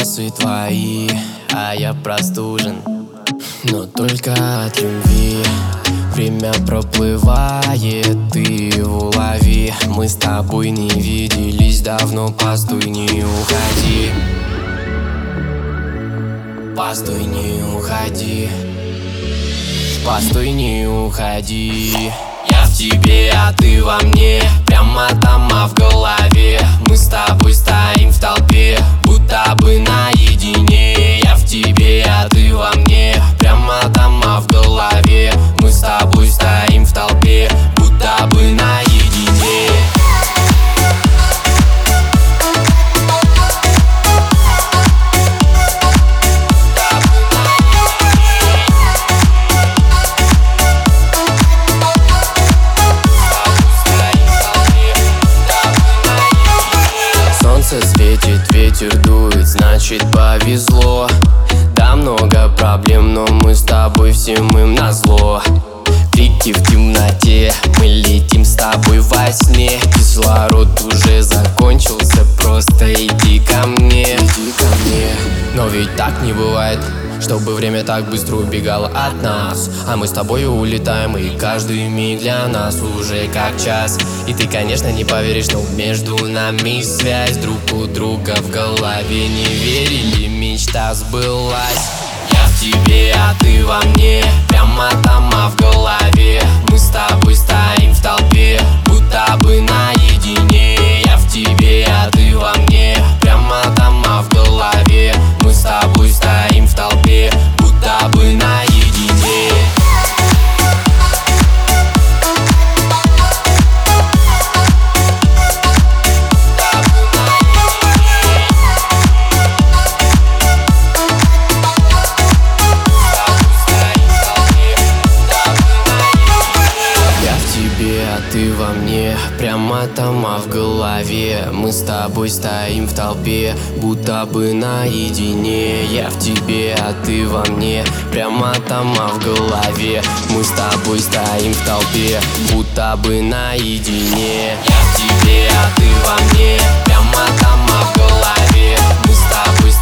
волосы твои, а я простужен, но только от любви. Время проплывает, ты его лови. Мы с тобой не виделись давно, постой, не уходи. Постой, не уходи. Постой, не уходи. Я в тебе, а ты во мне, прямо там, а в голове. Мы с тобой стоим в толпе, будто бы наедине. Я в тебе, а ты во мне, прямо там, а в голове. Мы с тобой стоим в толпе, будто бы наедине. Солнце светит, ветер дует, значит повезло. Да, много проблем, но мы с тобой всем им назло. Крики в темноте, мы летим с тобой во сне. Кислород уже закончился, просто иди ко мне. Иди ко мне. Но ведь так не бывает, чтобы время так быстро убегало от нас. А мы с тобой улетаем, и каждый миг для нас уже как час. И ты, конечно, не поверишь, но между нами связь. Друг у друга в голове не верили, мечта сбылась. Я в тебе, а ты во мне, прямо там, а в голове. Мы с тобой стоим в толпе, будто бы наедине. Я в тебе, а ты во мне, прямо там, а в голове. Мы с тобой стоим в толпе, будто бы наедине. А ты во мне, прямо там, а в голове. Мы с тобой стоим в толпе, будто бы наедине. Я в тебе, а ты во мне, прямо там, а в голове. Мы с тобой стоим в толпе, будто бы наедине. Я в тебе, а ты во мне, прямо там, а в голове. Мы с тобой